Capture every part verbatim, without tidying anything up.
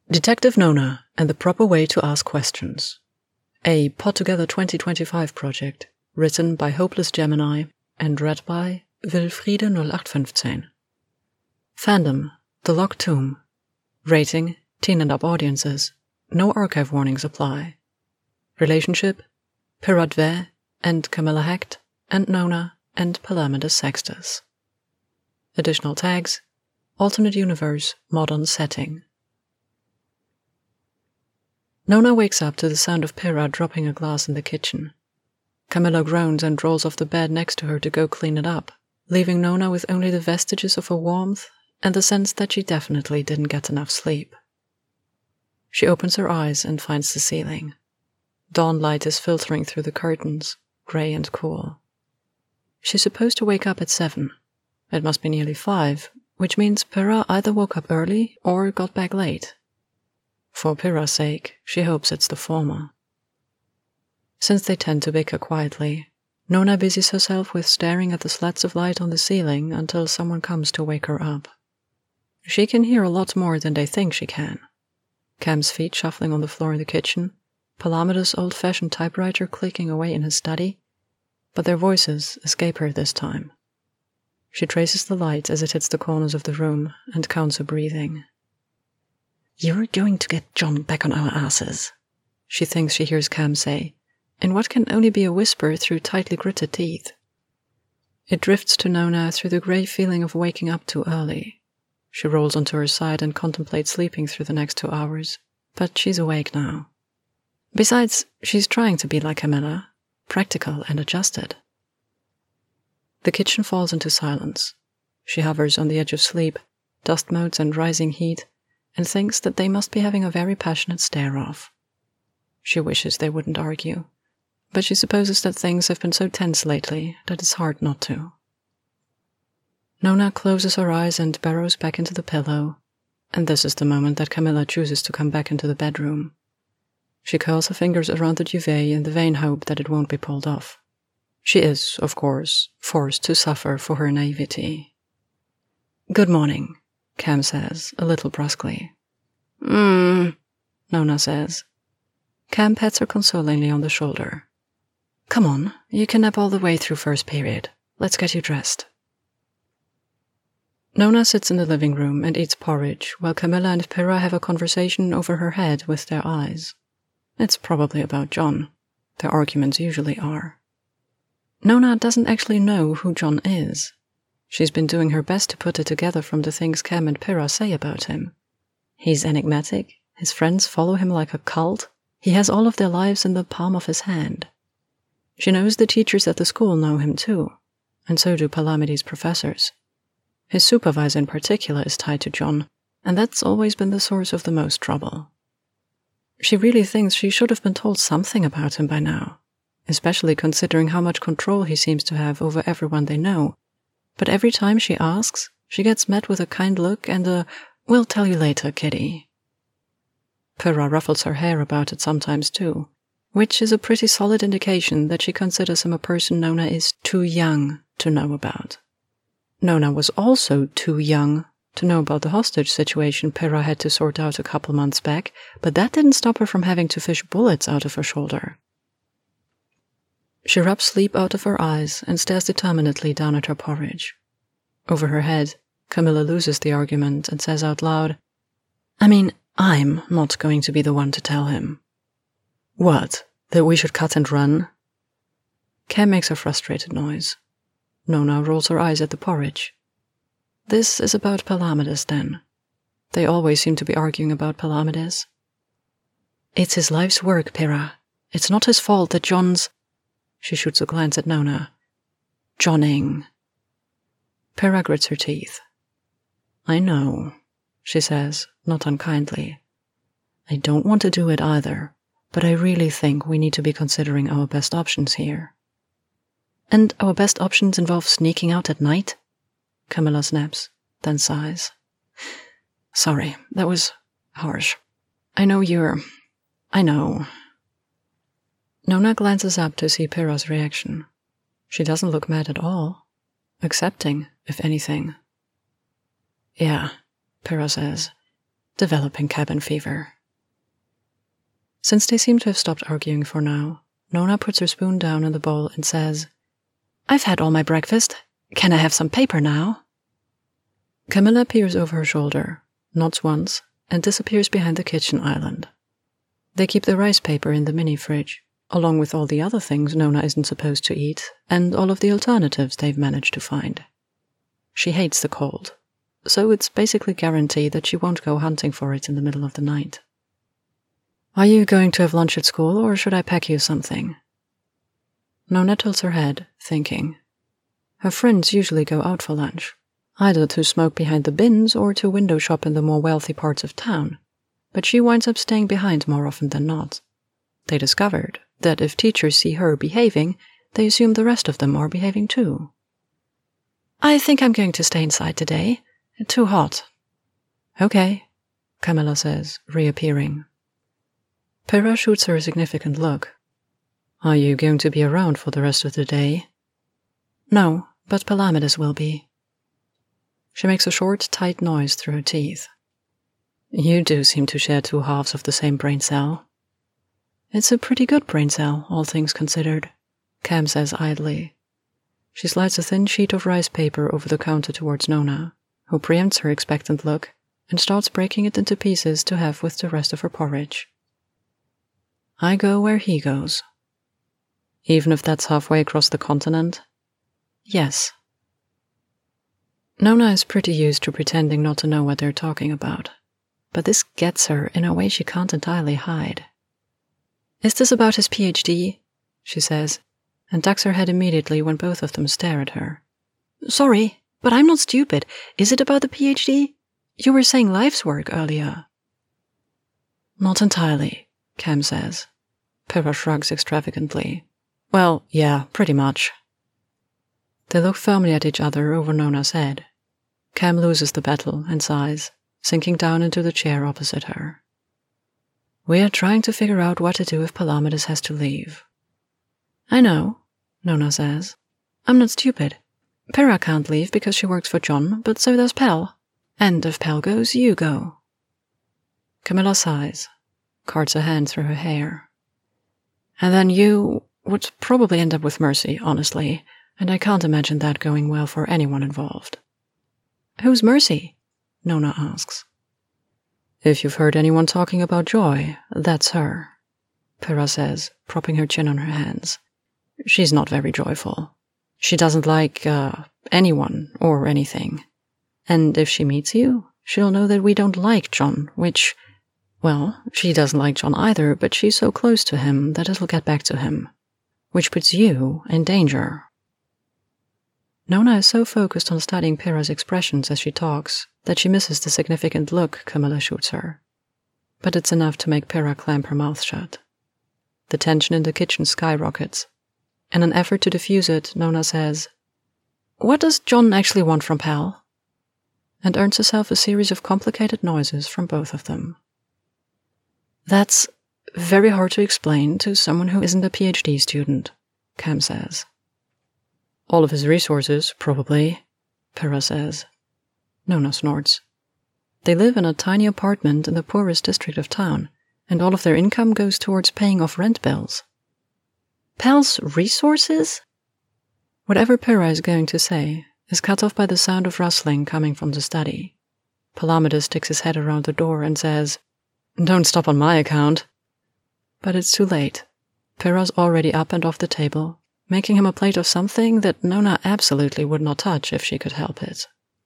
Detective Nona and the Proper Way to Ask Questions. A Pot Together twenty twenty-five project, written by Hopeless Gemini and read by Wilfriede null acht fünfzehn. Fandom, The Locked Tomb. Rating, teen and up audiences. No archive warnings apply. Relationship, Piradve and Camilla Hecht and Nona and Palamedes Sextus. Additional tags, alternate universe, modern setting. Nona wakes up to the sound of Pyrrha dropping a glass in the kitchen. Camilla groans and rolls off the bed next to her to go clean it up, leaving Nona with only the vestiges of her warmth and the sense that she definitely didn't get enough sleep. She opens her eyes and finds the ceiling. Dawn light is filtering through the curtains, grey and cool. She's supposed to wake up at seven. It must be nearly five, which means Pyrrha either woke up early or got back late. For Pyrrha's sake, she hopes it's the former. Since they tend to bicker quietly, Nona busies herself with staring at the slats of light on the ceiling until someone comes to wake her up. She can hear a lot more than they think she can. Cam's feet shuffling on the floor in the kitchen, Palamedes' old-fashioned typewriter clicking away in his study, but their voices escape her this time. She traces the light as it hits the corners of the room and counts her breathing. "You're going to get John back on our asses," she thinks she hears Cam say, in what can only be a whisper through tightly gritted teeth. It drifts to Nona through the grey feeling of waking up too early. She rolls onto her side and contemplates sleeping through the next two hours, but she's awake now. Besides, she's trying to be like Camilla, practical and adjusted. The kitchen falls into silence. She hovers on the edge of sleep, dust motes and rising heat, and thinks that they must be having a very passionate stare-off. She wishes they wouldn't argue, but she supposes that things have been so tense lately that it's hard not to. Nona closes her eyes and burrows back into the pillow, and this is the moment that Camilla chooses to come back into the bedroom. She curls her fingers around the duvet in the vain hope that it won't be pulled off. She is, of course, forced to suffer for her naivety. "Good morning," Cam says, a little brusquely. "Mmm," Nona says. Cam pats her consolingly on the shoulder. "Come on, you can nap all the way through first period. Let's get you dressed." Nona sits in the living room and eats porridge while Camilla and Pyrrha have a conversation over her head with their eyes. It's probably about John. Their arguments usually are. Nona doesn't actually know who John is. She's been doing her best to put it together from the things Cam and Pyrrha say about him. He's enigmatic, his friends follow him like a cult, he has all of their lives in the palm of his hand. She knows the teachers at the school know him too, and so do Palamedes' professors. His supervisor in particular is tied to John, and that's always been the source of the most trouble. She really thinks she should have been told something about him by now, especially considering how much control he seems to have over everyone they know. But every time she asks, she gets met with a kind look and a "we'll tell you later, kitty." Pyrrha ruffles her hair about it sometimes too, which is a pretty solid indication that she considers him a person Nona is too young to know about. Nona was also too young to know about the hostage situation Pyrrha had to sort out a couple months back, but that didn't stop her from having to fish bullets out of her shoulder. She rubs sleep out of her eyes and stares determinedly down at her porridge. Over her head, Camilla loses the argument and says out loud, "I mean, I'm not going to be the one to tell him." "What? That we should cut and run?" Cam makes a frustrated noise. Nona rolls her eyes at the porridge. This is about Palamedes, then. They always seem to be arguing about Palamedes. "It's his life's work, Pyrrha. It's not his fault that John's—" She shoots a glance at Nona. "Johnning." Pyrrha grits her teeth. "I know," she says, not unkindly. "I don't want to do it either, but I really think we need to be considering our best options here." "And our best options involve sneaking out at night?" Camilla snaps, then sighs. "Sorry, that was harsh. I know you're... I know." Nona glances up to see Pyrrha's reaction. She doesn't look mad at all. Accepting, if anything. "Yeah," Pyrrha says. developing cabin fever. Since they seem to have stopped arguing for now, Nona puts her spoon down in the bowl and says, "I've had all my breakfast. Can I have some paper now?" Camilla peers over her shoulder, nods once, and disappears behind the kitchen island. They keep the rice paper in the mini-fridge, along with all the other things Nona isn't supposed to eat, and all of the alternatives they've managed to find. She hates the cold, so it's basically guaranteed that she won't go hunting for it in the middle of the night. "Are you going to have lunch at school, or should I pack you something?" Nona tilts her head, thinking. Her friends usually go out for lunch, either to smoke behind the bins or to window shop in the more wealthy parts of town, but she winds up staying behind more often than not. They discovered that if teachers see her behaving, they assume the rest of them are behaving too. "I think I'm going to stay inside today. It's too hot." "Okay," Camilla says, reappearing. Pyrrha shoots her a significant look. "Are you going to be around for the rest of the day?" "No, but Palamedes will be." She makes a short, tight noise through her teeth. "You do seem to share two halves of the same brain cell." "It's a pretty good brain cell, all things considered," Cam says idly. She slides a thin sheet of rice paper over the counter towards Nona, who preempts her expectant look and starts breaking it into pieces to have with the rest of her porridge. "I go where he goes." "Even if that's halfway across the continent?" "Yes." Nona is pretty used to pretending not to know what they're talking about, but this gets her in a way she can't entirely hide. "Is this about his P H D? She says, and ducks her head immediately when both of them stare at her. "Sorry, but I'm not stupid. Is it about the P H D? You were saying life's work earlier." "Not entirely," Cam says. Pyrrha shrugs extravagantly. "Well, yeah, pretty much." They look firmly at each other over Nona's head. Cam loses the battle and sighs, sinking down into the chair opposite her. "We are trying to figure out what to do if Palamedes has to leave." "I know," Nona says. "I'm not stupid. Pyrrha can't leave because she works for John, but so does Pell. And if Pell goes, you go." Camilla sighs, carts a hand through her hair. "And then you would probably end up with Mercy, honestly, and I can't imagine that going well for anyone involved." "Who's Mercy?" Nona asks. "If you've heard anyone talking about Joy, that's her," Pyrrha says, propping her chin on her hands. "She's not very joyful. She doesn't like, uh, anyone or anything. And if she meets you, she'll know that we don't like John, which, well, she doesn't like John either, but she's so close to him that it'll get back to him, which puts you in danger." Nona is so focused on studying Pyrrha's expressions as she talks that she misses the significant look Camilla shoots her. But it's enough to make Pyrrha clamp her mouth shut. The tension in the kitchen skyrockets. In an effort to diffuse it, Nona says, "What does John actually want from Pal?" and earns herself a series of complicated noises from both of them. "That's very hard to explain to someone who isn't a P H D student," Cam says. "All of his resources, probably," Pyrrha says. Nona snorts. They live in a tiny apartment in the poorest district of town, and all of their income goes towards paying off rent bills. "Pal's resources?" Whatever Pyrrha is going to say is cut off by the sound of rustling coming from the study. Palamedes sticks his head around the door and says, "Don't stop on my account." But it's too late. Pyrrha's already up and off the table, making him a plate of something that Nona absolutely would not touch if she could help it.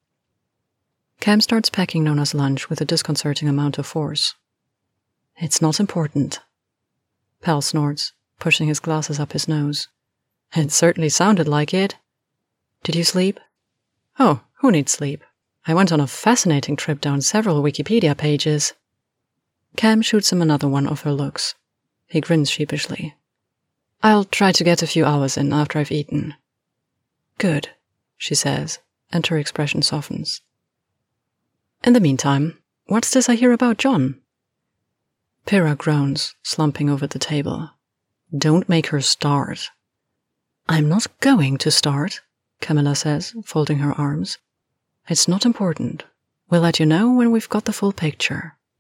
Cam starts packing Nona's lunch with a disconcerting amount of force. "It's not important." Pal snorts, pushing his glasses up his nose. "It certainly sounded like it." "Did you sleep?" "Oh, who needs sleep? I went on a fascinating trip down several Wikipedia pages." Cam shoots him another one of her looks. He grins sheepishly. "I'll try to get a few hours in after I've eaten." "Good," she says, and her expression softens. "In the meantime, what's this I hear about John?" Pyrrha groans, slumping over the table. "Don't make her start." "I'm not going to start," Camilla says, folding her arms. "It's not important. We'll let you know when we've got the full picture."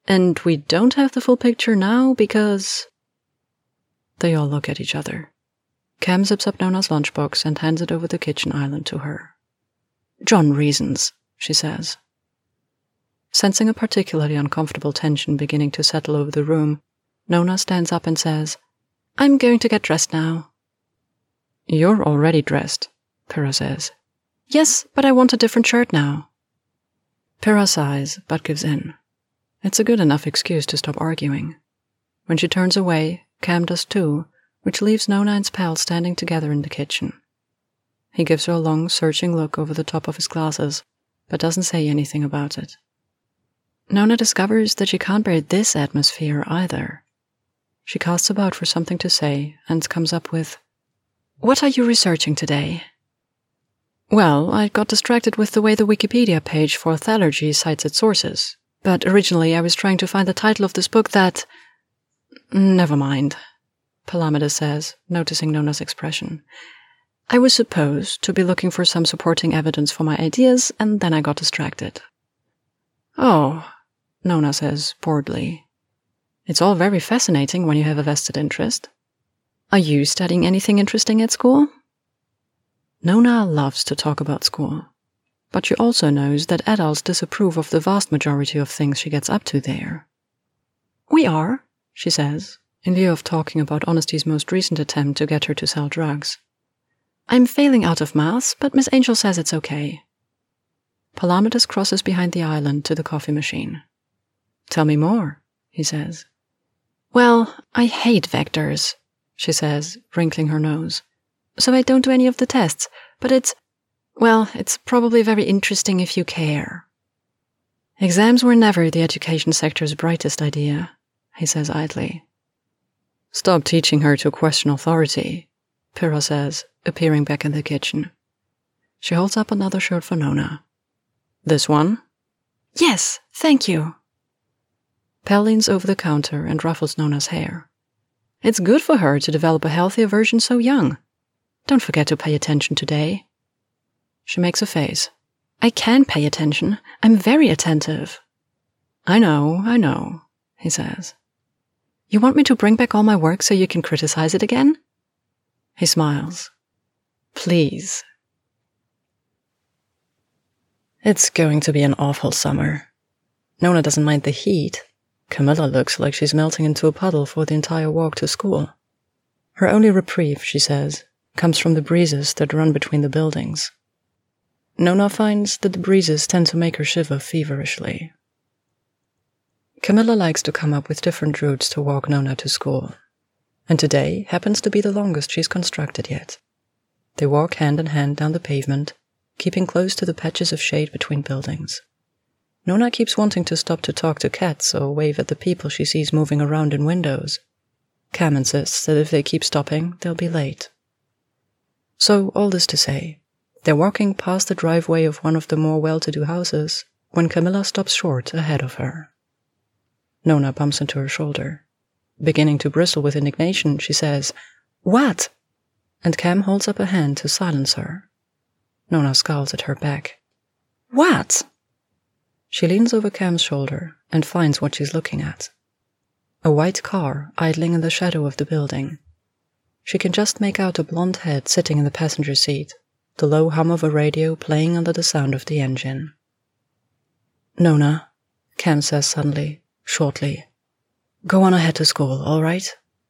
And we don't have the full picture now because... They all look at each other. Cam zips up Nona's lunchbox and hands it over the kitchen island to her. John reasons, she says. Sensing a particularly uncomfortable tension beginning to settle over the room, Nona stands up and says, I'm going to get dressed now. You're already dressed, Pyrrha says. Yes, but I want a different shirt now. Pyrrha sighs, but gives in. It's a good enough excuse to stop arguing. When she turns away, Cam does too, which leaves Nona and Spell standing together in the kitchen. He gives her a long, searching look over the top of his glasses, but doesn't say anything about it. Nona discovers that she can't bear this atmosphere either. She casts about for something to say and comes up with, What are you researching today? Well, I got distracted with the way the Wikipedia page for Thalergy cites its sources, but originally I was trying to find the title of this book that... Never mind, Palamida says, noticing Nona's expression. I was supposed to be looking for some supporting evidence for my ideas, and then I got distracted. Oh, Nona says, boredly. It's all very fascinating when you have a vested interest. Are you studying anything interesting at school? Nona loves to talk about school, but she also knows that adults disapprove of the vast majority of things she gets up to there. We are, she says, in lieu of talking about Honesty's most recent attempt to get her to sell drugs. I'm failing out of maths, but Miss Angel says it's okay. Palamides crosses behind the island to the coffee machine. Tell me more, he says. Well, I hate vectors, she says, wrinkling her nose. So I don't do any of the tests, but it's, well, it's probably very interesting if you care. Exams were never the education sector's brightest idea, he says idly. Stop teaching her to question authority, Pyrrha says, appearing back in the kitchen. She holds up another shirt for Nona. This one? Yes, thank you. Pell leans over the counter and ruffles Nona's hair. It's good for her to develop a healthy aversion so young. Don't forget to pay attention today. She makes a face. I can pay attention. I'm very attentive. I know, I know, he says. You want me to bring back all my work so you can criticize it again? He smiles. Please. It's going to be an awful summer. Nona doesn't mind the heat. Camilla looks like she's melting into a puddle for the entire walk to school. Her only reprieve, she says, comes from the breezes that run between the buildings. Nona finds that the breezes tend to make her shiver feverishly. Camilla likes to come up with different routes to walk Nona to school, and today happens to be the longest she's constructed yet. They walk hand in hand down the pavement, keeping close to the patches of shade between buildings. Nona keeps wanting to stop to talk to cats or wave at the people she sees moving around in windows. Cam insists that if they keep stopping, they'll be late. So, all this to say, they're walking past the driveway of one of the more well-to-do houses when Camilla stops short ahead of her. Nona bumps into her shoulder. Beginning to bristle with indignation, she says, What? And Cam holds up a hand to silence her. Nona scowls at her back. What? She leans over Cam's shoulder and finds what she's looking at. A white car idling in the shadow of the building. She can just make out a blonde head sitting in the passenger seat, the low hum of a radio playing under the sound of the engine. Nona, Cam says suddenly, shortly. Go on ahead to school, all right?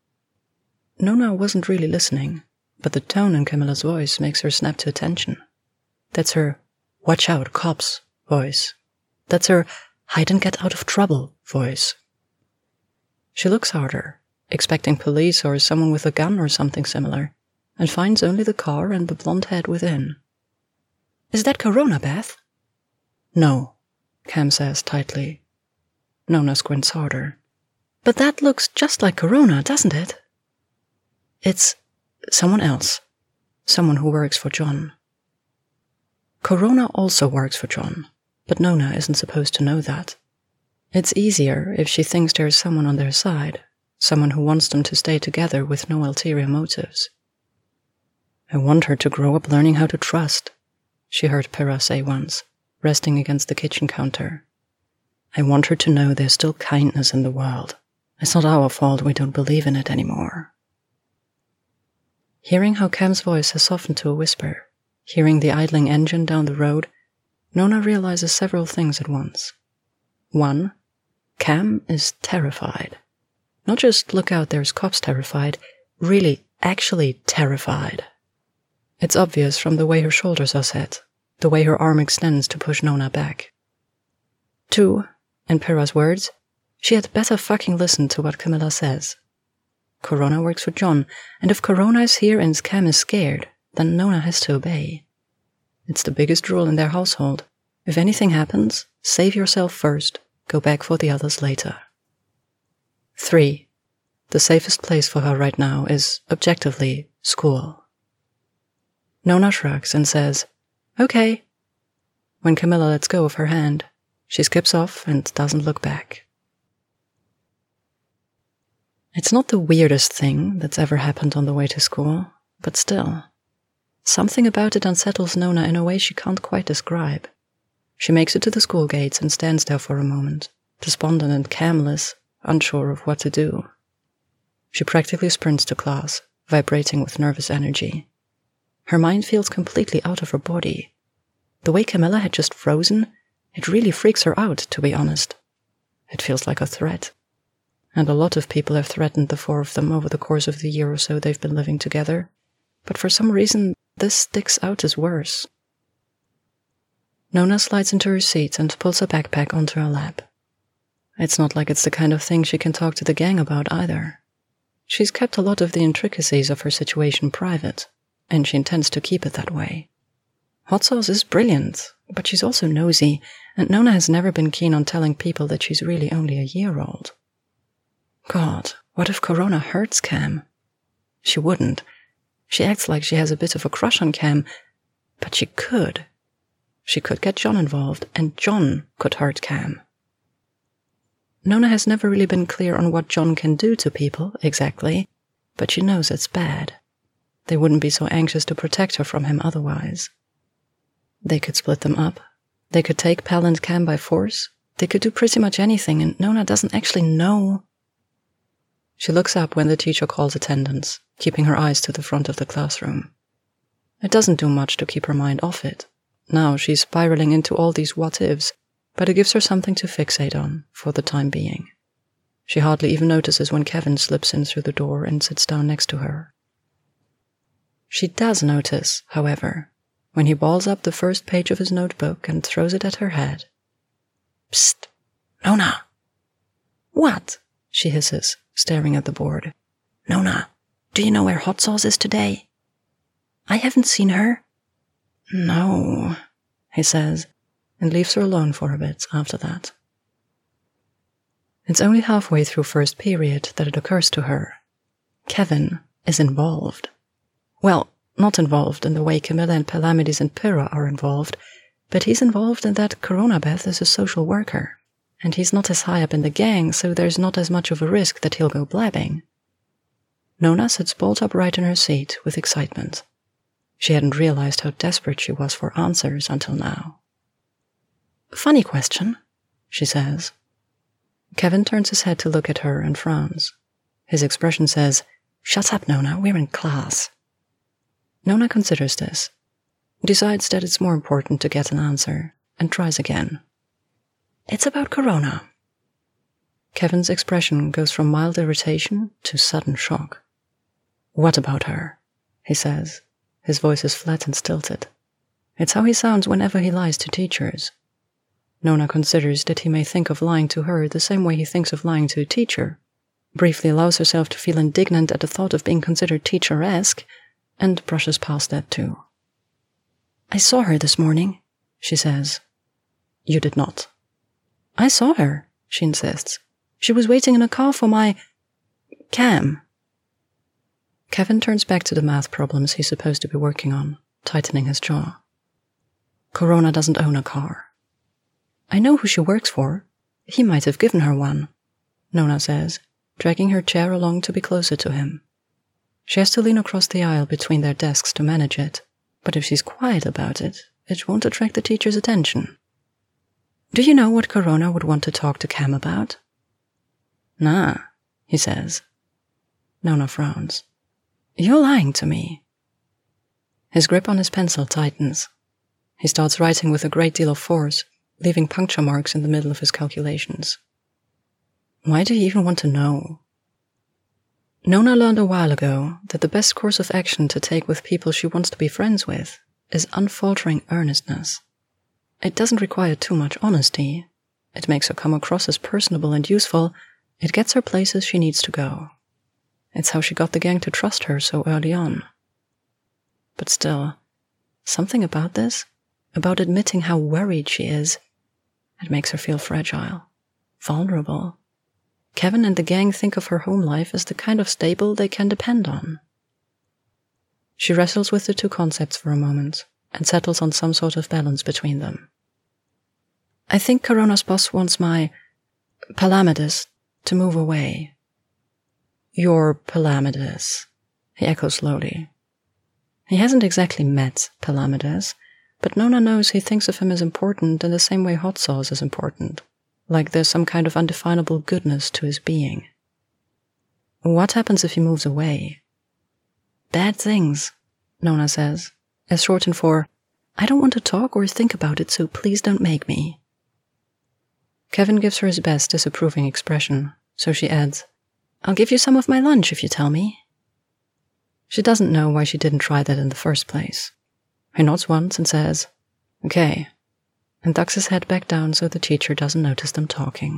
Nona wasn't really listening, but the tone in Camilla's voice makes her snap to attention. That's her watch out, cops voice. That's her hide and get out of trouble voice. She looks harder, expecting police or someone with a gun or something similar, and finds only the car and the blonde head within. Is that Corona, Beth? No, Cam says tightly. Nona squints harder. But that looks just like Corona, doesn't it? It's someone else. Someone who works for John. Corona also works for John, but Nona isn't supposed to know that. It's easier if she thinks there's someone on their side, someone who wants them to stay together with no ulterior motives. I want her to grow up learning how to trust, she heard Pyrrha say once, resting against the kitchen counter. I want her to know there's still kindness in the world. It's not our fault we don't believe in it anymore. Hearing how Cam's voice has softened to a whisper, hearing the idling engine down the road, Nona realizes several things at once. One, Cam is terrified. Not just look out, there's cops terrified, really, actually terrified. It's obvious from the way her shoulders are set, the way her arm extends to push Nona back. Two, in Pyrrha's words, she had better fucking listen to what Camilla says. Corona works for John, and if Corona is here and Cam is scared, then Nona has to obey. It's the biggest rule in their household. If anything happens, save yourself first, go back for the others later. Three, the safest place for her right now is, objectively, school. Nona shrugs and says, okay. When Camilla lets go of her hand, she skips off and doesn't look back. It's not the weirdest thing that's ever happened on the way to school, but still, something about it unsettles Nona in a way she can't quite describe. She makes it to the school gates and stands there for a moment, despondent and camless, unsure of what to do. She practically sprints to class, vibrating with nervous energy. Her mind feels completely out of her body. The way Camilla had just frozen, it really freaks her out, to be honest. It feels like a threat. And a lot of people have threatened the four of them over the course of the year or so they've been living together. But for some reason, this sticks out as worse. Nona slides into her seat and pulls her backpack onto her lap. It's not like it's the kind of thing she can talk to the gang about either. She's kept a lot of the intricacies of her situation private, and she intends to keep it that way. Hot Sauce is brilliant, but she's also nosy, and Nona has never been keen on telling people that she's really only a year old. God, what if Corona hurts Cam? She wouldn't. She acts like she has a bit of a crush on Cam, but she could. She could get John involved, and John could hurt Cam. Nona has never really been clear on what John can do to people, exactly, but she knows it's bad. They wouldn't be so anxious to protect her from him otherwise. They could split them up. They could take Pell and Cam by force. They could do pretty much anything, and Nona doesn't actually know. She looks up when the teacher calls attendance, keeping her eyes to the front of the classroom. It doesn't do much to keep her mind off it. Now she's spiraling into all these what-ifs, but it gives her something to fixate on, for the time being. She hardly even notices when Kevin slips in through the door and sits down next to her. She does notice, however, when he balls up the first page of his notebook and throws it at her head. Psst, Nona. What? She hisses, staring at the board. Nona, do you know where Hot Sauce is today? I haven't seen her. No, he says, and leaves her alone for a bit after that. It's only halfway through first period that it occurs to her. Kevin is involved. Well, not involved in the way Camilla and Palamedes and Pyrrha are involved, but he's involved in that Coronabeth is a social worker, and he's not as high up in the gang, so there's not as much of a risk that he'll go blabbing. Nona sits bolt upright in her seat with excitement. She hadn't realized how desperate she was for answers until now. Funny question, she says. Kevin turns his head to look at her and frowns. His expression says, Shut up, Nona, we're in class. Nona considers this, decides that it's more important to get an answer, and tries again. It's about Corona. Kevin's expression goes from mild irritation to sudden shock. What about her? He says. His voice is flat and stilted. It's how he sounds whenever he lies to teachers. Nona considers that he may think of lying to her the same way he thinks of lying to a teacher, briefly allows herself to feel indignant at the thought of being considered teacher-esque, and brushes past that too. I saw her this morning, she says. You did not. I saw her, she insists. She was waiting in a car for my... Cam. Kevin turns back to the math problems he's supposed to be working on, tightening his jaw. Corona doesn't own a car. I know who she works for. He might have given her one, Nona says, dragging her chair along to be closer to him. She has to lean across the aisle between their desks to manage it, but if she's quiet about it, it won't attract the teacher's attention. Do you know what Corona would want to talk to Cam about? Nah, he says. Nona frowns. You're lying to me. His grip on his pencil tightens. He starts writing with a great deal of force, leaving puncture marks in the middle of his calculations. Why do you even want to know? Nona learned a while ago that the best course of action to take with people she wants to be friends with is unfaltering earnestness. It doesn't require too much honesty. It makes her come across as personable and useful. It gets her places she needs to go. It's how she got the gang to trust her so early on. But still, something about this, about admitting how worried she is, it makes her feel fragile, vulnerable. Kevin and the gang think of her home life as the kind of stable they can depend on. She wrestles with the two concepts for a moment and settles on some sort of balance between them. I think Corona's boss wants my Palamedes to move away. Your Palamedes, he echoes slowly. He hasn't exactly met Palamedes, but Nona knows he thinks of him as important in the same way hot sauce is important. Like there's some kind of undefinable goodness to his being. What happens if he moves away? Bad things, Nona says, as shortened for, I don't want to talk or think about it, so please don't make me. Kevin gives her his best disapproving expression, so she adds, I'll give you some of my lunch if you tell me. She doesn't know why she didn't try that in the first place. He nods once and says, okay, and ducks his head back down so the teacher doesn't notice them talking.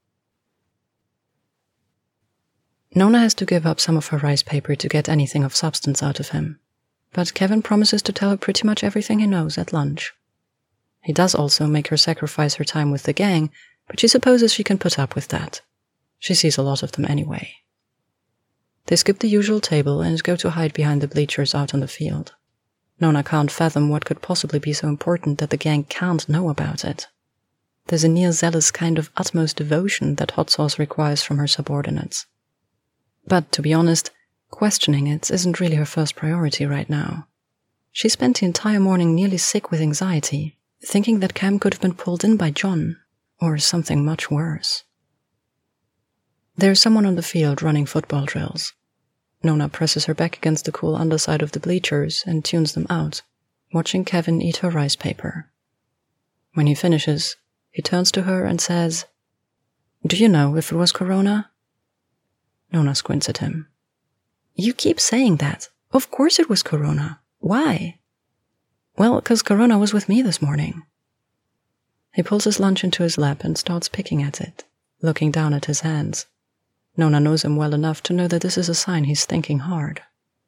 Nona has to give up some of her rice paper to get anything of substance out of him, but Kevin promises to tell her pretty much everything he knows at lunch. He does also make her sacrifice her time with the gang, but she supposes she can put up with that. She sees a lot of them anyway. They skip the usual table and go to hide behind the bleachers out on the field. Nona can't fathom what could possibly be so important that the gang can't know about it. There's a near-zealous kind of utmost devotion that hot sauce requires from her subordinates. But, to be honest, questioning it isn't really her first priority right now. She spent the entire morning nearly sick with anxiety, thinking that Cam could have been pulled in by John, or something much worse. There's someone on the field running football drills. Nona presses her back against the cool underside of the bleachers and tunes them out, watching Kevin eat her rice paper. When he finishes, he turns to her and says, Do you know if it was Corona? Nona squints at him. You keep saying that. Of course it was Corona. Why? Well, 'cause Corona was with me this morning. He pulls his lunch into his lap and starts picking at it, looking down at his hands. Nona knows him well enough to know that this is a sign he's thinking hard.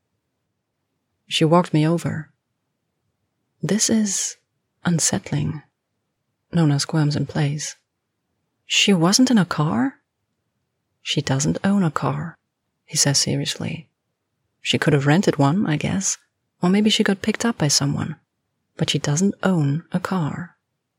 She walked me over. This is unsettling. Nona squirms in place. She wasn't in a car? She doesn't own a car, he says seriously. She could have rented one, I guess, or maybe she got picked up by someone, but she doesn't own a car.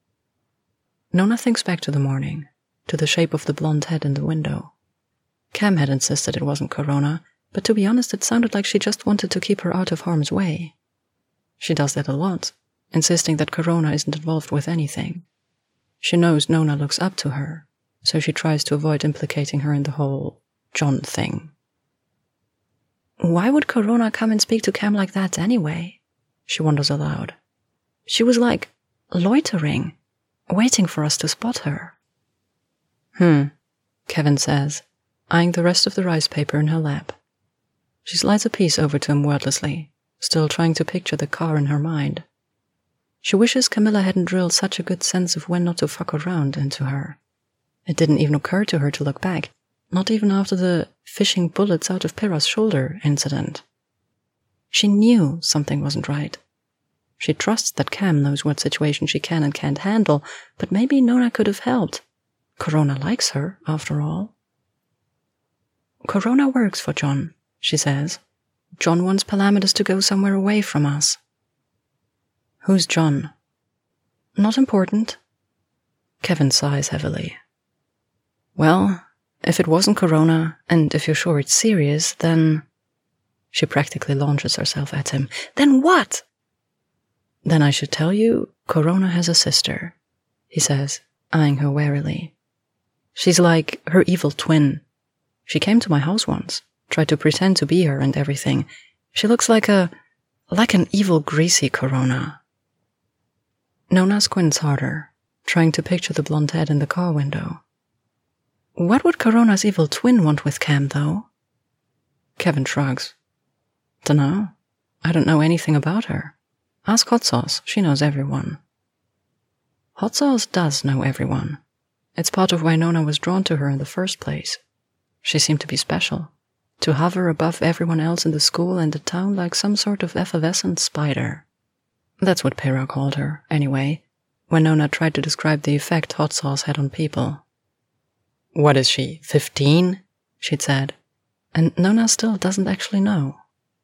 Nona thinks back to the morning, to the shape of the blonde head in the window. Cam had insisted it wasn't Corona, but to be honest, it sounded like she just wanted to keep her out of harm's way. She does that a lot, insisting that Corona isn't involved with anything. She knows Nona looks up to her, so she tries to avoid implicating her in the whole John thing. Why would Corona come and speak to Cam like that anyway? She wonders aloud. She was like, loitering, waiting for us to spot her. Hmm, Kevin says, eyeing the rest of the rice paper in her lap. She slides a piece over to him wordlessly, still trying to picture the car in her mind. She wishes Camilla hadn't drilled such a good sense of when not to fuck around into her. It didn't even occur to her to look back, not even after the fishing bullets out of Pyrrha's shoulder incident. She knew something wasn't right. She trusts that Cam knows what situation she can and can't handle, but maybe Nona could have helped. Corona likes her, after all. Corona works for John, she says. John wants Palamedes to go somewhere away from us. Who's John? Not important. Kevin sighs heavily. Well, if it wasn't Corona, and if you're sure it's serious, then... She practically launches herself at him. Then what? Then I should tell you, Corona has a sister, he says, eyeing her warily. She's like her evil twin. She came to my house once, tried to pretend to be her and everything. She looks like a... like an evil greasy Corona. Nona squints harder, trying to picture the blonde head in the car window. What would Corona's evil twin want with Cam, though? Kevin shrugs. Dunno. I don't know anything about her. Ask Hot Sauce, she knows everyone. Hot Sauce does know everyone. It's part of why Nona was drawn to her in the first place. She seemed to be special, to hover above everyone else in the school and the town like some sort of effervescent spider. That's what Pyrrha called her, anyway, when Nona tried to describe the effect Hot Sauce had on people. What is she, fifteen? She'd said, and Nona still doesn't actually know.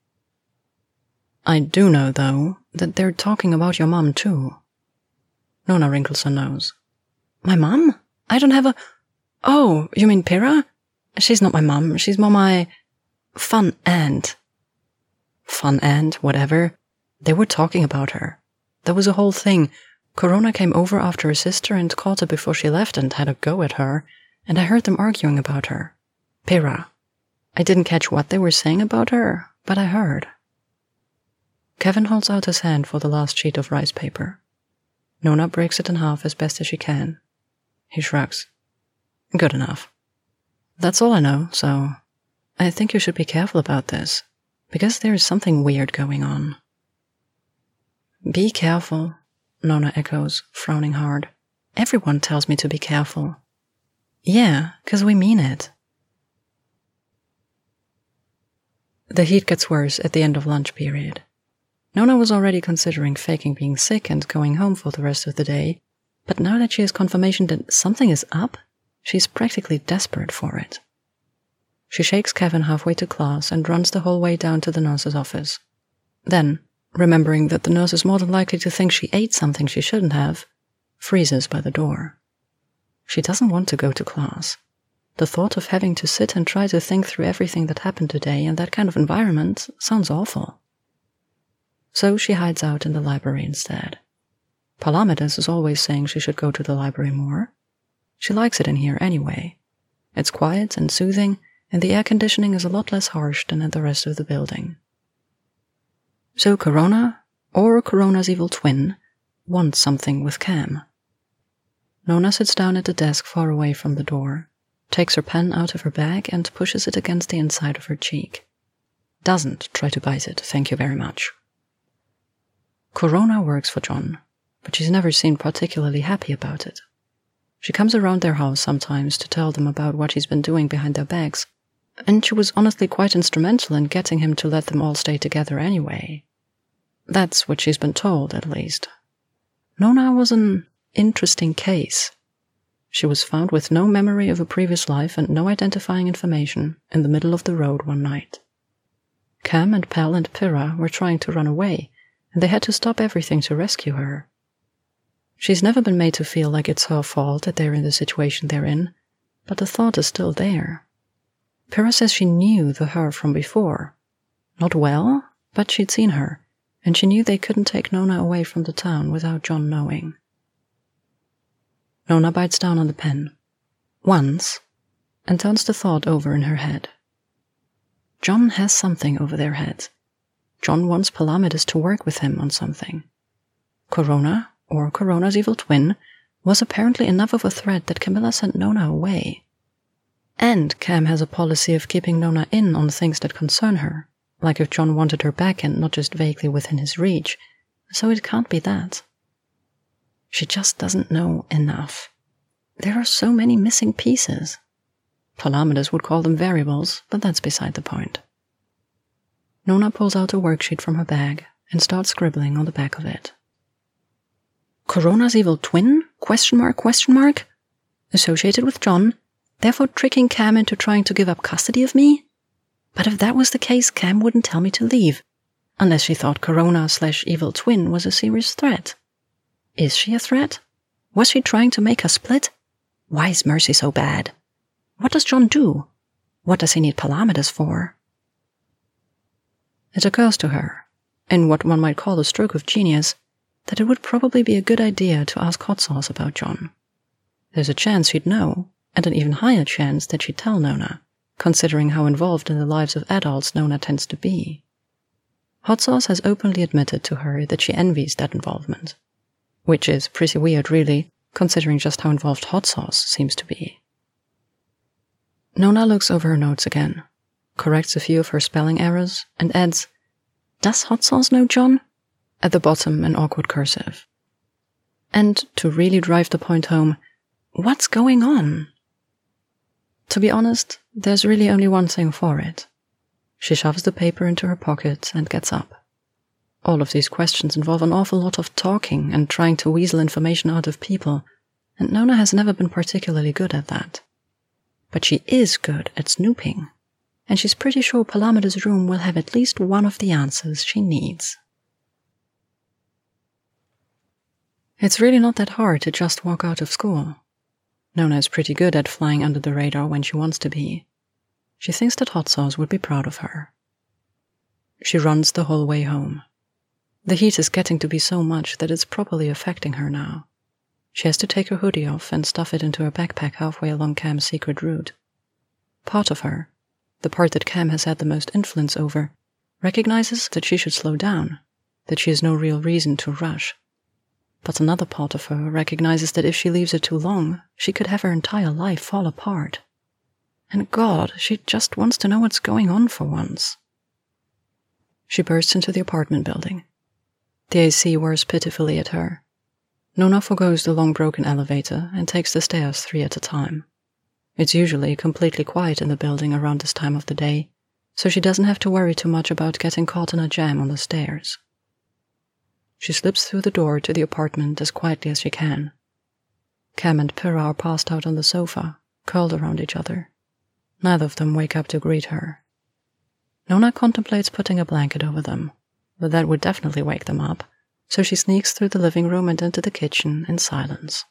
I do know, though, that they're talking about your mom, too. Nona wrinkles her nose. My mom? I don't have a... Oh, you mean Pyrrha? She's not my mom, she's more my... fun aunt. Fun aunt, whatever. They were talking about her. There was a whole thing. Corona came over after her sister and caught her before she left and had a go at her, and I heard them arguing about her. Pyrrha. I didn't catch what they were saying about her, but I heard. Kevin holds out his hand for the last sheet of rice paper. Nona breaks it in half as best as she can. He shrugs. Good enough. That's all I know, so I think you should be careful about this, because there is something weird going on. Be careful, Nona echoes, frowning hard. Everyone tells me to be careful. Yeah, 'cause we mean it. The heat gets worse at the end of lunch period. Nona was already considering faking being sick and going home for the rest of the day, but now that she has confirmation that something is up, she's practically desperate for it. She shakes Kevin halfway to class and runs the whole way down to the nurse's office. Then, remembering that the nurse is more than likely to think she ate something she shouldn't have, freezes by the door. She doesn't want to go to class. The thought of having to sit and try to think through everything that happened today in that kind of environment sounds awful. So she hides out in the library instead. Palamedes is always saying she should go to the library more. She likes it in here anyway. It's quiet and soothing, and the air conditioning is a lot less harsh than at the rest of the building. So Corona, or Corona's evil twin, wants something with Cam. Nona sits down at the desk far away from the door, takes her pen out of her bag and pushes it against the inside of her cheek. Doesn't try to bite it, thank you very much. Corona works for John, but she's never seemed particularly happy about it. She comes around their house sometimes to tell them about what she's been doing behind their backs, and she was honestly quite instrumental in getting him to let them all stay together anyway. That's what she's been told, at least. Nona was an interesting case. She was found with no memory of a previous life and no identifying information in the middle of the road one night. Cam and Pal and Pyrrha were trying to run away, and they had to stop everything to rescue her. She's never been made to feel like it's her fault that they're in the situation they're in, but the thought is still there. Pyrrha says she knew the her from before. Not well, but she'd seen her, and she knew they couldn't take Nona away from the town without John knowing. Nona bites down on the pen, once, and turns the thought over in her head. John has something over their heads. John wants Palamedes to work with him on something. Corona, or Corona's evil twin, was apparently enough of a threat that Camilla sent Nona away. And Cam has a policy of keeping Nona in on things that concern her, like if John wanted her back and not just vaguely within his reach, so it can't be that. She just doesn't know enough. There are so many missing pieces. Palamedes would call them variables, but that's beside the point. Nona pulls out a worksheet from her bag and starts scribbling on the back of it. Corona's evil twin? Question mark, question mark? Associated with John, therefore tricking Cam into trying to give up custody of me? But if that was the case, Cam wouldn't tell me to leave, unless she thought Corona slash evil twin was a serious threat. Is she a threat? Was she trying to make us split? Why is Mercy so bad? What does John do? What does he need Palamedes for? It occurs to her, in what one might call a stroke of genius, that it would probably be a good idea to ask Hot Sauce about John. There's a chance she'd know, and an even higher chance that she'd tell Nona, considering how involved in the lives of adults Nona tends to be. Hot Sauce has openly admitted to her that she envies that involvement, which is pretty weird, really, considering just how involved Hot Sauce seems to be. Nona looks over her notes again, corrects a few of her spelling errors, and adds, "Does Hot Sauce know John?" at the bottom in awkward cursive. And, to really drive the point home, what's going on? To be honest, there's really only one thing for it. She shoves the paper into her pocket and gets up. All of these questions involve an awful lot of talking and trying to weasel information out of people, and Nona has never been particularly good at that. But she is good at snooping, and she's pretty sure Palamida's room will have at least one of the answers she needs. It's really not that hard to just walk out of school. Nona is pretty good at flying under the radar when she wants to be. She thinks that Hot Sauce would be proud of her. She runs the whole way home. The heat is getting to be so much that it's probably affecting her now. She has to take her hoodie off and stuff it into her backpack halfway along Cam's secret route. Part of her, the part that Cam has had the most influence over, recognizes that she should slow down, that she has no real reason to rush. But another part of her recognizes that if she leaves it too long, she could have her entire life fall apart. And God, she just wants to know what's going on for once. She bursts into the apartment building. The A C whirs pitifully at her. Nona forgoes the long broken elevator and takes the stairs three at a time. It's usually completely quiet in the building around this time of the day, so she doesn't have to worry too much about getting caught in a jam on the stairs. She slips through the door to the apartment as quietly as she can. Cam and Pyrrha are passed out on the sofa, curled around each other. Neither of them wake up to greet her. Nona contemplates putting a blanket over them, but that would definitely wake them up, so she sneaks through the living room and into the kitchen in silence.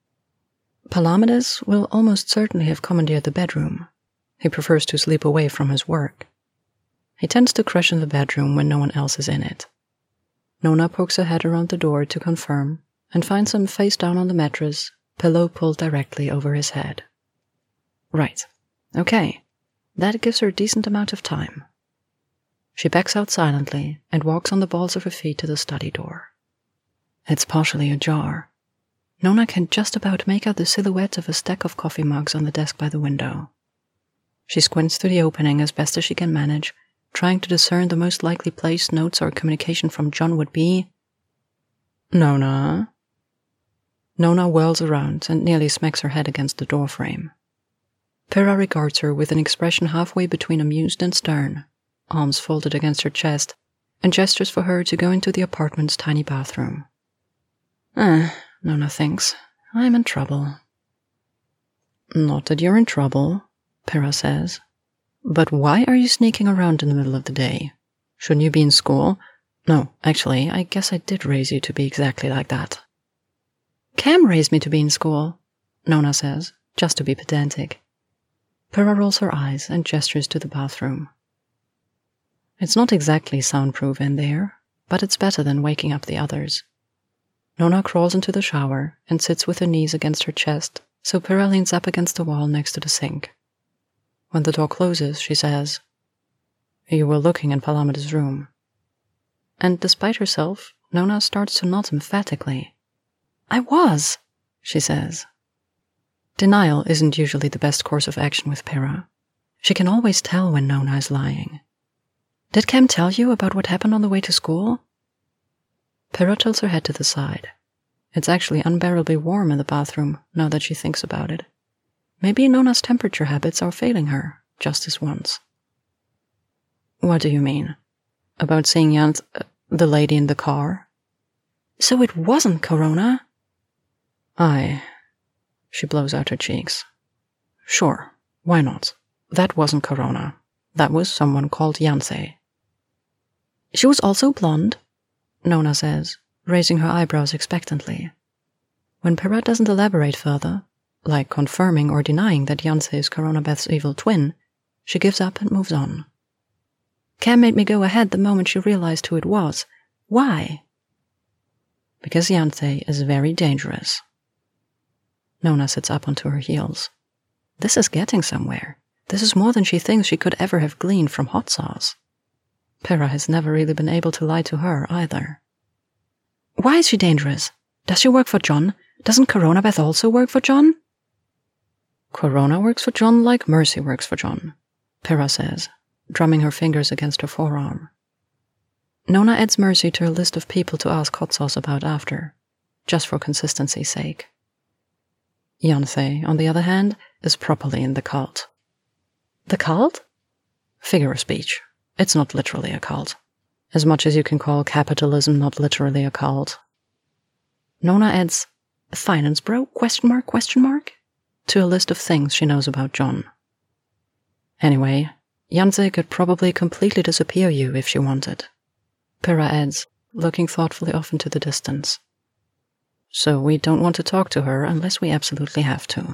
Palamides will almost certainly have commandeered the bedroom. He prefers to sleep away from his work. He tends to crash in the bedroom when no one else is in it. Nona pokes her head around the door to confirm, and finds him face down on the mattress, pillow pulled directly over his head. Right. Okay. That gives her a decent amount of time. She backs out silently and walks on the balls of her feet to the study door. It's partially ajar. Nona can just about make out the silhouette of a stack of coffee mugs on the desk by the window. She squints through the opening as best as she can manage, trying to discern the most likely place notes or communication from John would be. Nona? Nona whirls around and nearly smacks her head against the doorframe. Pyrrha regards her with an expression halfway between amused and stern, arms folded against her chest, and gestures for her to go into the apartment's tiny bathroom. Eh, Nona thinks, I'm in trouble. Not that you're in trouble, Pyrrha says. But why are you sneaking around in the middle of the day? Shouldn't you be in school? No, actually, I guess I did raise you to be exactly like that. Cam raised me to be in school, Nona says, just to be pedantic. Pyrrha rolls her eyes and gestures to the bathroom. It's not exactly soundproof in there, but it's better than waking up the others. Nona crawls into the shower and sits with her knees against her chest, so Pyrrha leans up against the wall next to the sink. When the door closes, she says, You were looking in Palamida's room. And despite herself, Nona starts to nod emphatically. I was, she says. Denial isn't usually the best course of action with Pyrrha. She can always tell when Nona is lying. Did Cam tell you about what happened on the way to school? Pyrrha tilts her head to the side. It's actually unbearably warm in the bathroom, now that she thinks about it. Maybe Nona's temperature habits are failing her, just this once. What do you mean? About seeing Jans, uh, the lady in the car? So it wasn't Corona? Aye. She blows out her cheeks. Sure, why not? That wasn't Corona. That was someone called Yancey. She was also blonde, Nona says, raising her eyebrows expectantly. When Pyrrha doesn't elaborate further, like confirming or denying that Yancey is Corona Beth's evil twin, she gives up and moves on. Cam made me go ahead the moment she realized who it was. Why? Because Yancey is very dangerous. Nona sits up onto her heels. This is getting somewhere. This is more than she thinks she could ever have gleaned from hot sauce. Pyrrha has never really been able to lie to her either. Why is she dangerous? Does she work for John? Doesn't Coronabeth also work for John? Corona works for John like Mercy works for John, Pyrrha says, drumming her fingers against her forearm. Nona adds Mercy to her list of people to ask hot sauce about after, just for consistency's sake. Yonsei, on the other hand, is properly in the cult. The cult? Figure of speech. It's not literally a cult. As much as you can call capitalism not literally a cult. Nona adds, finance bro, question mark, question mark, to a list of things she knows about John. Anyway, Yonsei could probably completely disappear you if she wanted. Pyrrha adds, looking thoughtfully off into the distance. So we don't want to talk to her unless we absolutely have to.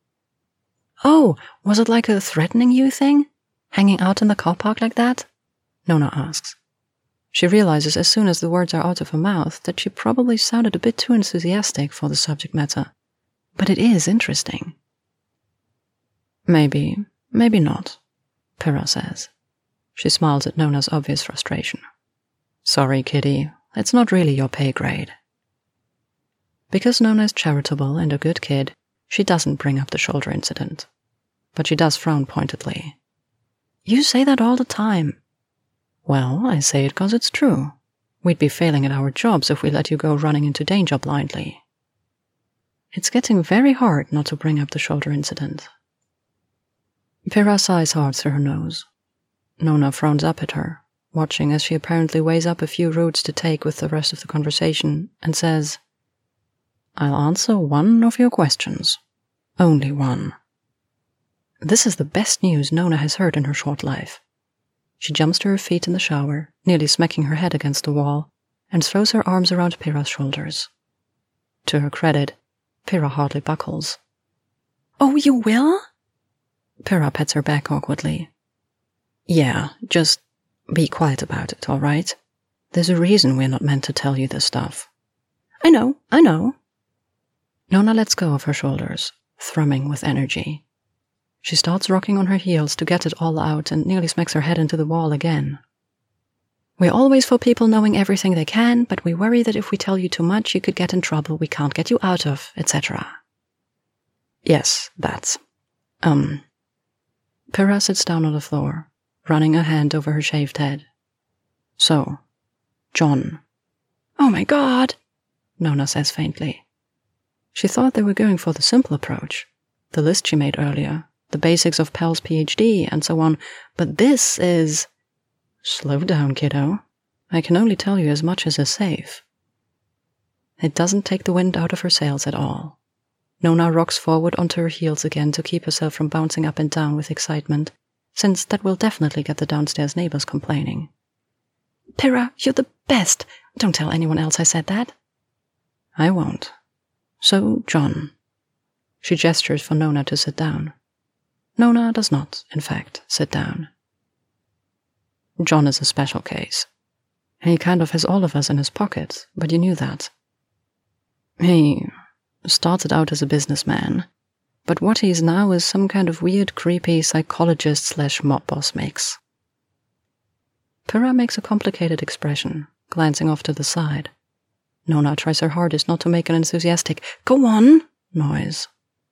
Oh, was it like a threatening you thing? Hanging out in the car park like that? Nona asks. She realizes as soon as the words are out of her mouth that she probably sounded a bit too enthusiastic for the subject matter. But it is interesting. Maybe, maybe not, Pyrrha says. She smiles at Nona's obvious frustration. Sorry, Kitty, it's not really your pay grade. Because Nona is charitable and a good kid, she doesn't bring up the shoulder incident. But she does frown pointedly. You say that all the time. Well, I say it because it's true. We'd be failing at our jobs if we let you go running into danger blindly. It's getting very hard not to bring up the shoulder incident. Pyrrha sighs hard through her nose. Nona frowns up at her, watching as she apparently weighs up a few routes to take with the rest of the conversation, and says, I'll answer one of your questions. Only one. This is the best news Nona has heard in her short life. She jumps to her feet in the shower, nearly smacking her head against the wall, and throws her arms around Pyrrha's shoulders. To her credit, Pyrrha hardly buckles. Oh, you will? Pyrrha pats her back awkwardly. Yeah, just be quiet about it, all right? There's a reason we're not meant to tell you this stuff. I know, I know. Nona lets go of her shoulders, thrumming with energy. She starts rocking on her heels to get it all out and nearly smacks her head into the wall again. We're always for people knowing everything they can, but we worry that if we tell you too much, you could get in trouble we can't get you out of, et cetera. Yes, that's. Um. Pyrrha sits down on the floor, running a hand over her shaved head. So, John. Oh my God, Nona says faintly. She thought they were going for the simple approach, the list she made earlier, the basics of Pel's PhD, and so on, but this is... Slow down, kiddo. I can only tell you as much as is safe. It doesn't take the wind out of her sails at all. Nona rocks forward onto her heels again to keep herself from bouncing up and down with excitement, since that will definitely get the downstairs neighbors complaining. Pyrrha, you're the best. Don't tell anyone else I said that. I won't. So, John. She gestures for Nona to sit down. Nona does not, in fact, sit down. John is a special case. He kind of has all of us in his pocket, but you knew that. He started out as a businessman, but what he is now is some kind of weird, creepy psychologist slash mob boss mix. Pyrrha makes a complicated expression, glancing off to the side. Nona tries her hardest not to make an enthusiastic, go on, noise.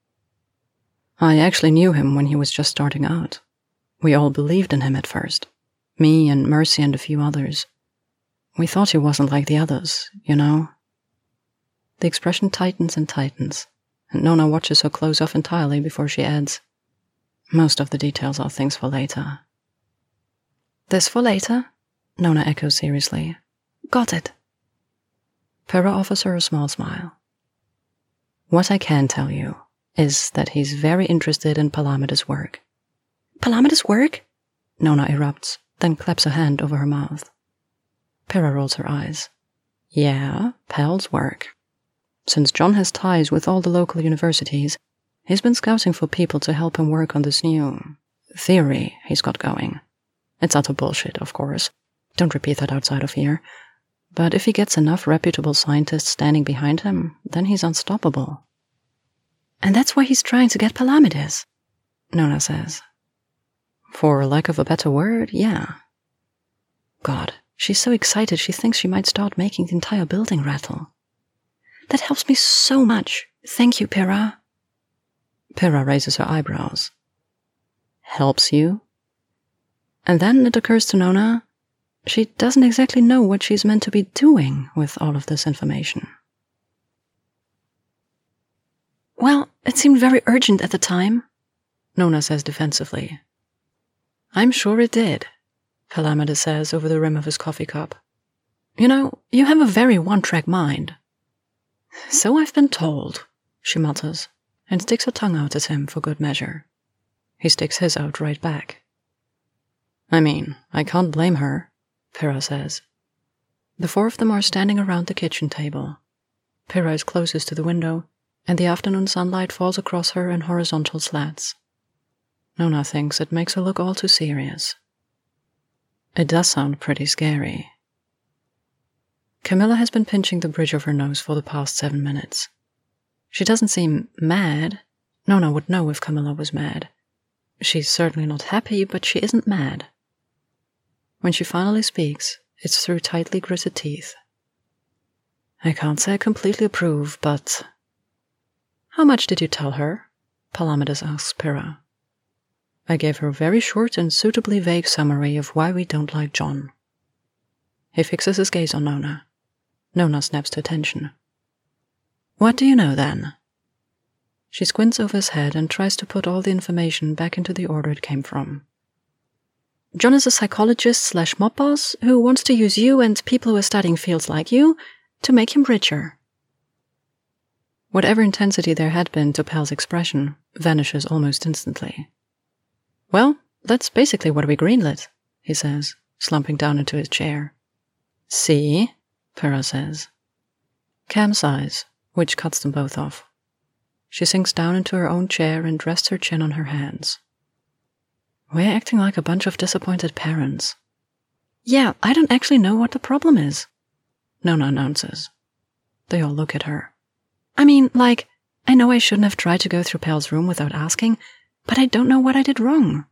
I actually knew him when he was just starting out. We all believed in him at first. Me and Mercy and a few others. We thought he wasn't like the others, you know. The expression tightens and tightens, and Nona watches her close off entirely before she adds, most of the details are things for later. This for later? Nona echoes seriously. Got it. Pyrrha offers her a small smile. What I can tell you is that he's very interested in Palamida's work. Palamida's work? Nona erupts, then claps a hand over her mouth. Pyrrha rolls her eyes. Yeah, Pel's work. Since John has ties with all the local universities, he's been scouting for people to help him work on this new theory he's got going. It's utter bullshit, of course. Don't repeat that outside of here. But if he gets enough reputable scientists standing behind him, then he's unstoppable. And that's why he's trying to get Palamedes, Nona says. For lack of a better word, yeah. God, she's so excited she thinks she might start making the entire building rattle. That helps me so much. Thank you, Pyrrha. Pyrrha raises her eyebrows. Helps you? And then it occurs to Nona, she doesn't exactly know what she's meant to be doing with all of this information. Well, it seemed very urgent at the time, Nona says defensively. I'm sure it did, Palamedes says over the rim of his coffee cup. You know, you have a very one-track mind. So I've been told, she mutters, and sticks her tongue out at him for good measure. He sticks his out right back. I mean, I can't blame her, Pyrrha says. The four of them are standing around the kitchen table. Pyrrha is closest to the window, and the afternoon sunlight falls across her in horizontal slats. Nona thinks it makes her look all too serious. It does sound pretty scary. Camilla has been pinching the bridge of her nose for the past seven minutes. She doesn't seem mad. Nona would know if Camilla was mad. She's certainly not happy, but she isn't mad. When she finally speaks, it's through tightly gritted teeth. I can't say I completely approve, but... How much did you tell her? Palamedes asks Pyrrha. I gave her a very short and suitably vague summary of why we don't like John. He fixes his gaze on Nona. Nona snaps to attention. What do you know, then? She squints over his head and tries to put all the information back into the order it came from. John is a psychologist slash mob boss who wants to use you and people who are studying fields like you to make him richer. Whatever intensity there had been to Pal's expression vanishes almost instantly. Well, that's basically what we greenlit, he says, slumping down into his chair. See? Pyrrha says. Cam sighs, which cuts them both off. She sinks down into her own chair and rests her chin on her hands. We're acting like a bunch of disappointed parents. Yeah, I don't actually know what the problem is, Nona announces. They all look at her. I mean, like, I know I shouldn't have tried to go through Pal's room without asking, but I don't know what I did wrong.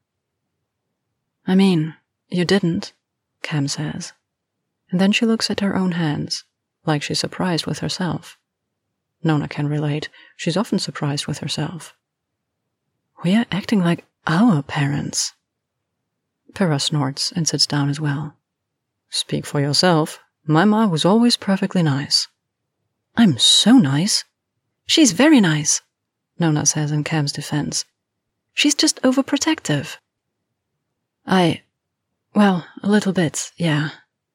I mean, you didn't, Cam says. And then she looks at her own hands, like she's surprised with herself. Nona can relate. She's often surprised with herself. We're acting like our parents. Pyrrha snorts and sits down as well. Speak for yourself. My ma was always perfectly nice. I'm so nice. She's very nice, Nona says in Cam's defense. She's just overprotective. I... well, a little bit, yeah.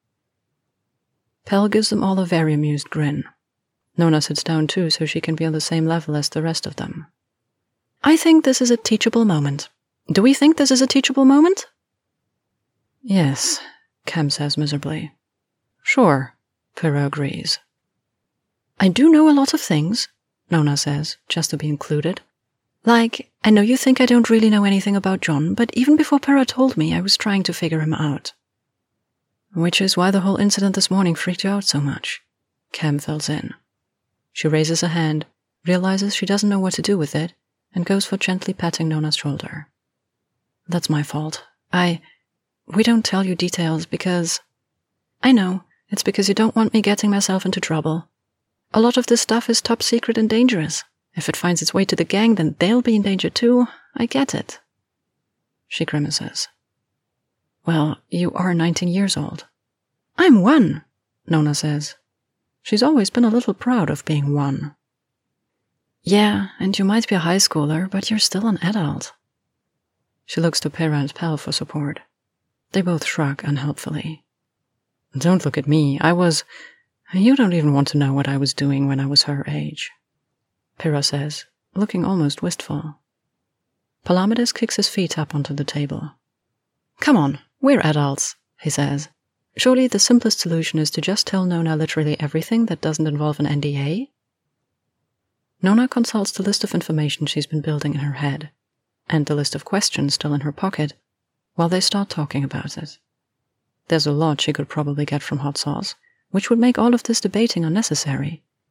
Pal gives them all a very amused grin. Nona sits down too so she can be on the same level as the rest of them. I think this is a teachable moment. Do we think this is a teachable moment? Yes, Cam says miserably. Sure, Pyrrha agrees. I do know a lot of things, Nona says, just to be included. Like, I know you think I don't really know anything about John, but even before Pyrrha told me, I was trying to figure him out. Which is why the whole incident this morning freaked you out so much. Cam fills in. She raises a hand, realizes she doesn't know what to do with it, and goes for gently patting Nona's shoulder. That's my fault. I... We don't tell you details because... I know, it's because you don't want me getting myself into trouble. A lot of this stuff is top secret and dangerous. If it finds its way to the gang, then they'll be in danger too. I get it. She grimaces. Well, you are nineteen years old. I'm one, Nona says. She's always been a little proud of being one. Yeah, and you might be a high schooler, but you're still an adult. She looks to Pyrrha and Pal for support. They both shrug unhelpfully. Don't look at me. I was... You don't even want to know what I was doing when I was her age, Pyrrha says, looking almost wistful. Palamedes kicks his feet up onto the table. Come on, we're adults, he says. Surely the simplest solution is to just tell Nona literally everything that doesn't involve an N D A? Nona consults the list of information she's been building in her head, and the list of questions still in her pocket, while they start talking about it. There's a lot she could probably get from Hot Sauce, which would make all of this debating unnecessary.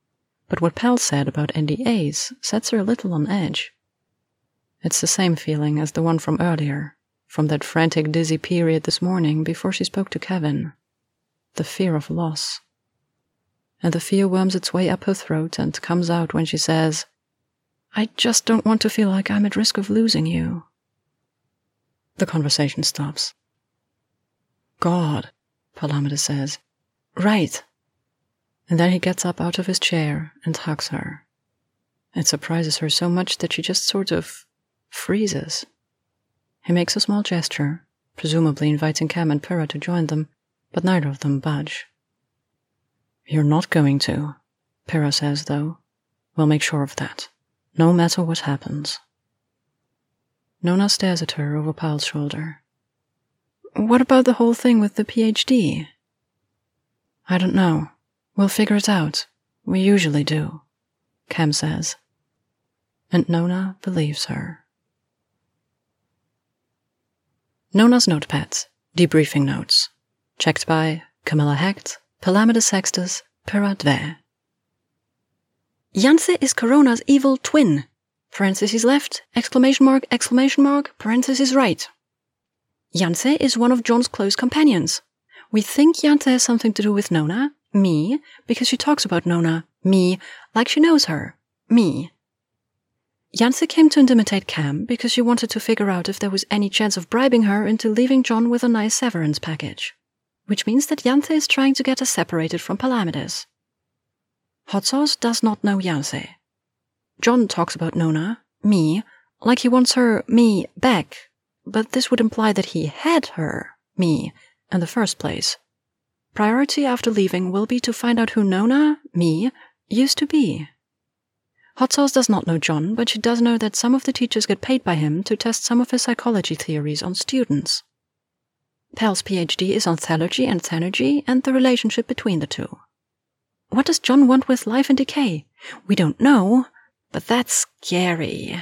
but what Pal said about N D As sets her a little on edge. It's the same feeling as the one from earlier, from that frantic, dizzy period this morning before she spoke to Kevin. The fear of loss. And the fear worms its way up her throat and comes out when she says, "I just don't want to feel like I'm at risk of losing you." The conversation stops. "God," Palamedes says. "Right." And then he gets up out of his chair and hugs her. It surprises her so much that she just sort of freezes. He makes a small gesture, presumably inviting Cam and Pyrrha to join them, but neither of them budge. "You're not going to," Pyrrha says, though. "We'll make sure of that, no matter what happens." Nona stares at her over Pal's shoulder. "What about the whole thing with the P H D? "I don't know. We'll figure it out. We usually do," Cam says. And Nona believes her. Nona's notepads, debriefing notes. Checked by Camilla Hecht, Palamedes Sextus, Pyrrha Dve. Janse is Corona's evil twin. Parentheses left, exclamation mark, exclamation mark, parentheses right. Janse is one of John's close companions. We think Janse has something to do with Nona, me, because she talks about Nona, me, like she knows her, me. Janse came to intimidate Cam because she wanted to figure out if there was any chance of bribing her into leaving John with a nice severance package. Which means that Janse is trying to get us separated from Palamedes. Hot Sauce does not know Janse. John talks about Nona, me, like he wants her, me, back, but this would imply that he had her, me, in the first place. Priority after leaving will be to find out who Nona, me, used to be. Hot Sauce does not know John, but she does know that some of the teachers get paid by him to test some of his psychology theories on students. Pal's P H D is on theology and thenergy and the relationship between the two. What does John want with life and decay? We don't know, but that's scary.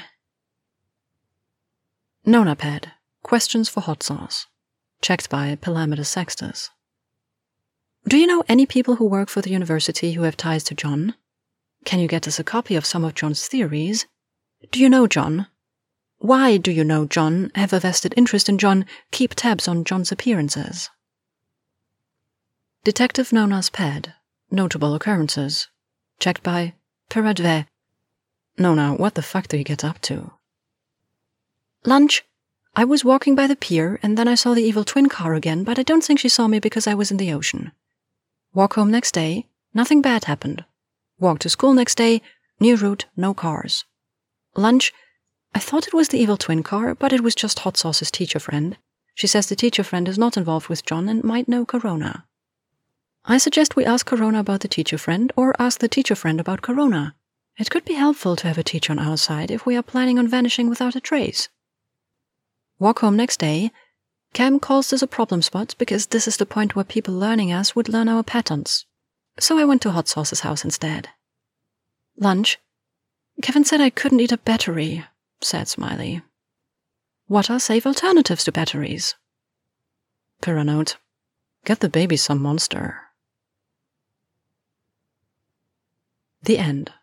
Nonapad. Questions for Hot Sauce. Checked by Palamedes Sextus. Do you know any people who work for the university who have ties to John? Can you get us a copy of some of John's theories? Do you know John? Why do you know John, have a vested interest in John, keep tabs on John's appearances? Detective Nona's pad. Notable occurrences. Checked by Pyrrha Dve. Nona, what the fuck do you get up to? Lunch. I was walking by the pier, and then I saw the evil twin car again, but I don't think she saw me because I was in the ocean. Walk home next day. Nothing bad happened. Walk to school next day. New route, no cars. Lunch. I thought it was the evil twin car, but it was just Hot Sauce's teacher friend. She says the teacher friend is not involved with John and might know Corona. I suggest we ask Corona about the teacher friend, or ask the teacher friend about Corona. It could be helpful to have a teacher on our side if we are planning on vanishing without a trace. Walk home next day. Cam calls this a problem spot because this is the point where people learning us would learn our patterns. So I went to Hot Sauce's house instead. Lunch. Kevin said I couldn't eat a battery, said Smiley. What are safe alternatives to batteries? Pyrrha note. Get the baby some Monster. The end.